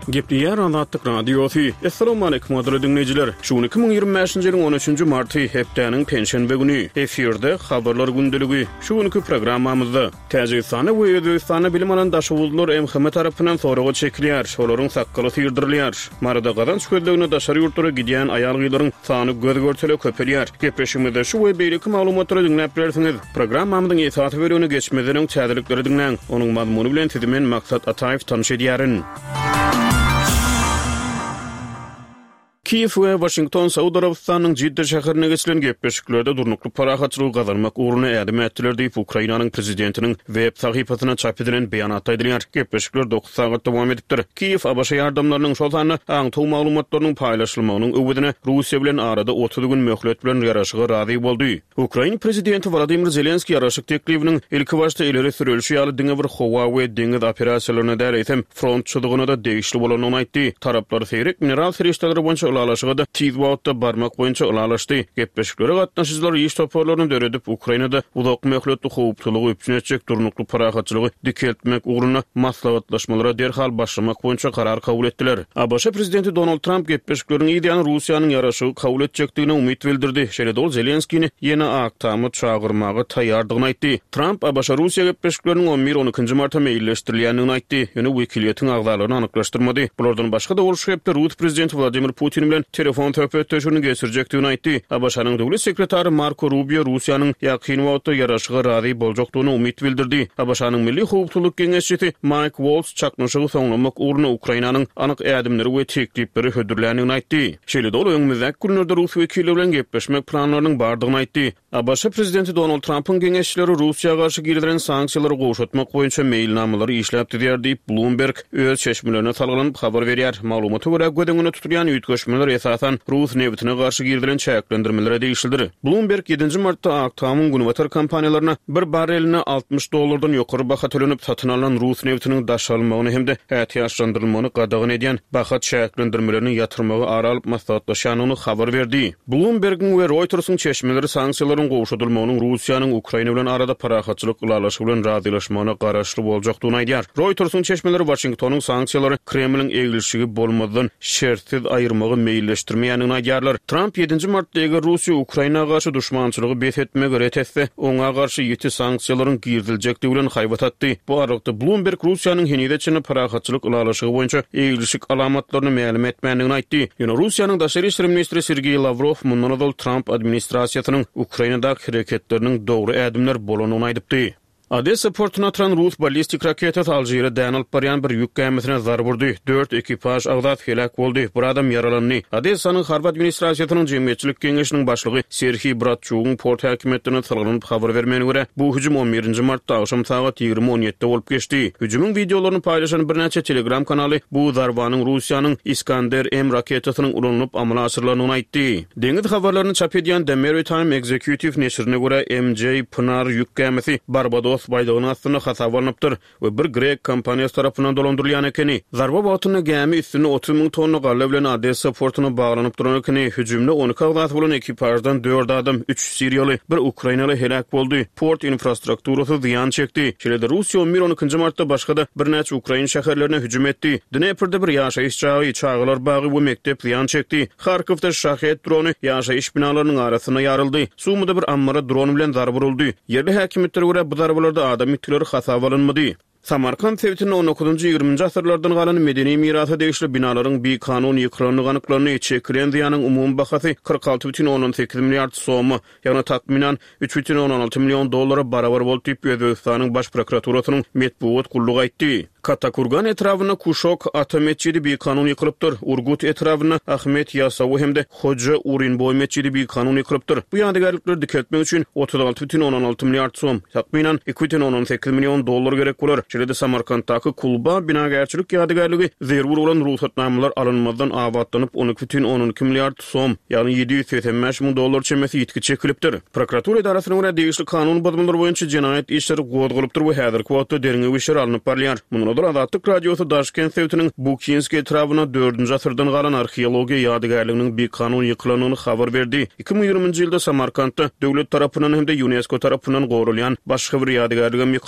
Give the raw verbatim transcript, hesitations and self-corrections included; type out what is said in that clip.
Gepleyer Azatlyk Radiosu. Assalamu alaykum adly dinleyijiler. Şu iki bin ýygrimi beşinji ýylyň on üçünji marty hepdeniň penşenbe güni efirde habarlar gündeligi. Şu günkü programmamyzda Täjikistana we Özbekistana bilim alan daşawullar M H M tarapyndan soraga çekilýär. Olaryň sakkaly sýrdirilýär. Marada gadan şöldegine daşary ýurtlara gidýän aýal gyýlaryň sany göz görçeli köpelýär. Gepeşimizde şu we beýleki maglumatlary dinläp bersiňiz. Programmamyzyň esaty bölügine geçmeden çäderlikleri dinleň. Onuň mazmuny bilen sizimen maksat Ataýew tanyş edýärin. Kiev we Washington Saudi Arabistanyň Jidde şäherine geçilen gepleşiklerde durnukly parahatçylygy gazanmak uğruna ädim etdiler diýip Ukrainanyň prezidentiniň web sahypasyna çap edilen beýanat aýdylýar. Gepleşikler dokuz sagat dowam edipdir. Kiev A B Ş ýardamlarynyň şol sany aňtaw maglumatlarynyň paýlaşylmagynyň öwüdine Russiýa bilen arada otuz gün möhlet bilen ýaraşyga razy boldy. Ukraina prezidenti Volodymyr Zelenski ýaraşyk teklifiniň ilki başda ileri sürülşi ýaly diňe bir howa we deňiz operasiýalaryna däreýsem frontçylygyna da degişli bolanyny aýtdy. Taraplar seýrek mineral feriştelери boýunça ulalaşygyda tiz wagtda barmak boýunça ulalaşdy. Gepleşiklere gatnaşyjylar iş toparlaryny döredip Ukrainada uzak möhletli howpçylygy üpjünetjek durnukly parahatçylygy dikeltmek uğruna maslahatlaşmalara derhal başlamak boýunça karar kabul etdiler. A B Ş prezidenti Donald Trump gepleşikleriň ideýany Russiýanyň ýaraşygy kabul etjekdigine umyt bildirdi. Şeýle ol Zelenskiňi ýene aktamy çağırmagy taýýardygyny aýtdy. Trump A B Ş Russiýa gepleşikleriniň on bir on ikinji martda meýilleşdirilýändigini aýtdy. Ýöne wekiliýetiň agzalaryny anyklaşdyrmady. Bulardan başga da ol şeýle Rus prezidenti Vladimir Putin bilen telefon töhbetleşigini geçirjekdigini aýtdy. A B Ş-nyň döwlet sekretary Marco Rubio Russiýanyň ýakyn wagtda ýaraşyga razy boljakdygyny umyt bildirdi. A B Ş-nyň milli howpçylyk geňeşçisi Mike Waltz çaknaşygy soňlamak uğruna Ukrainanyň anyk ädimleri we teklipleri hödürländigini aýtdy. Şeýle dolu öňümüzdäki günlerde Rus wekilleri bilen gepleşmek planlarynyň bardygyny aýtdy. A B Ş prezidenti Donald Trump'yň geňeşçileri Russiýaga garşy girilen sanksiýalary goşatmak boýunça meýilnamalary işläp diýär diýip Bloomberg öz çeşmelerine salgynyp habar berýär. Maglumata görä gödüňine tutulýan ýetgeşmeler esasan Rus newtine garşy girilen çäklendirmelere değişildir. Bloomberg yedinji martda aktamyň günwatar kampaniýalaryna bir bareline altmış dollardan ýokary baha tölenip satyn alynan Rus newtiniň daşalmagyny hemde ähtiýaçlandyrylmagyny gadagan edýän baha çäklendirmelerini ýatyrmagy aralyp maslahatlaşanyny habar berdi. Bloomberg'in we Reuters'yň çeşmeleri sanksiýalaryň gowşatylmagynyň Russiýanyň Ukraina bilen arada parahatçylyk ulalaşy bilen razylaşmagyna garaşly boljakdygyny aýdýar. Reuters'yň çeşmeleri Washingtonyň sanksiýalary Kremliň egilişigi bolmadan şertsiz aýyrmagy meýilleşdirmeýändigini aýdýarlar. Trump yedinji martda eger Russiýa Ukrainaga garşy düşmançylygy bethetmek öretese, oňa garşy ýeti sanksiýalaryň girdiljektigi bilen haýbat atdy. Bu arada Bloomberg Russiýanyň henideçini parahatçylyk ulalaşygy boýunça egilişik alamatlaryny ma'lum etmändigini aýtdy. Ýöne Russiýanyň daşary işler ministri Sergey Lavrov mundan ol Trump administrasiýasynyň Ukrainadaky hereketleriniň dogry ädimler bolanyny aýdypdy. Odessa portuna atıran Rus ballistik raketasi Aljeria dänilip barýan bir ýük gemisine zar vurdy. dört ekipaj agzat helak boldy. Bir adam yaralandy. Odessanyň harp administrasiýasynyň jemgyýetçilik geňeşiniň başlygy Serhiy Bratçugyň port häkimetine salgynyp habar bermegine görä, bu hüjüm on birinji martda akşam saat ýygrimi on ýedide bolup geçdi. Hüjümüň videolaryny paýlaşan bir näçe Telegram kanaly bu zarbanyň Russiýanyň Iskander M raketasynyň uranyp amala aşyrylanyny aýtdy. Deňiz habarlaryny çap edýän The Maritime Executive neşrine görä M J Pınar ýük gemisi Barbados baydygyny astyna hasaplanıpdyr we bir grek kompaniýasy tarapyndan dolandyrylýan ekeni. Zarba batyny gemi üstüne otuz ming tonna galla bilen Odessa portuna baglanyp duran ekeni. Hüjümde on iki agzat bolan ekipajdan dört adam, üç Siriýaly, bir Ukrainaly helak boldy. Port infrastrukturasy ziýan çekdi. Şeýle Russiýa on bir on ikinji martda başga-da bir näçe Ukraina şäherlerine hüjüm etdi. Dneperde bir ýaşaýyş çagy, çağlar bagy we mektep ziýan çekdi. Harkowda şahet drony ýaşaýyş binalarynyň arasyna ýaryldy. Sumyda bir ammara dron bilen zarb uruldy. Yerli häkimetler görä bu zarbalarda adam itleri hasap alınmadı. Samarkand sewtiniň on dokuzunji ýygrimiňji asyrlardan galan medeni mirasy degişli binalaryň bir kanun ýykylyny ganyklaryny çekilen ziýanyň umumy bahasy kırk altı бүтүn on sekiz milliard somy, ýagny takminan üç бүтүn on alty million dollara barabar bolup diýip Özbekistanyň baş prokuraturasynyň metbuat gullugy aýtdy. Katakurgan etrawyna Kuşok Atametçidi bir kanun ýykylypdyr. Urgut etrawyna Ahmet Yasawy hemde Hoca Urinboy meçidi bir kanun ýykylypdyr. Bu ýadygarlykları dikeltmek üçin otuz altı бүтүn on alty milliard som, takminan iki бүтүn on sekiz million dollar gerek bolar. Şeýle Samarkanddaky Kulba binagerçilik ýadygarlygy zerwur bolan ruhsatnamalar alınmadan awatlanyp on iki бүтүn on iki milliard som, ýagny yedi ýüz seksen beş ming dollar çemesi ýetki çekilipdir. Prokuratura idarasynyň görä degişli kanun bodumlary boýunça jenaýat işleri gowdgulypdyr we häzirki wagtda deriňe işler alınıp barýar. Mundan Azatlyk radiosu Daşkent sewtiniň Bukinski etrawyna dördünji asyrdan galan arheologiýa ýadygarlygynyň bir kanun ýykylynyny habar berdi. iki bin ýygrimiňji ýylda Samarkandda döwlet tarapyndan hem de UNESCO tarapyndan gowrulýan başga bir ýadygarlygyň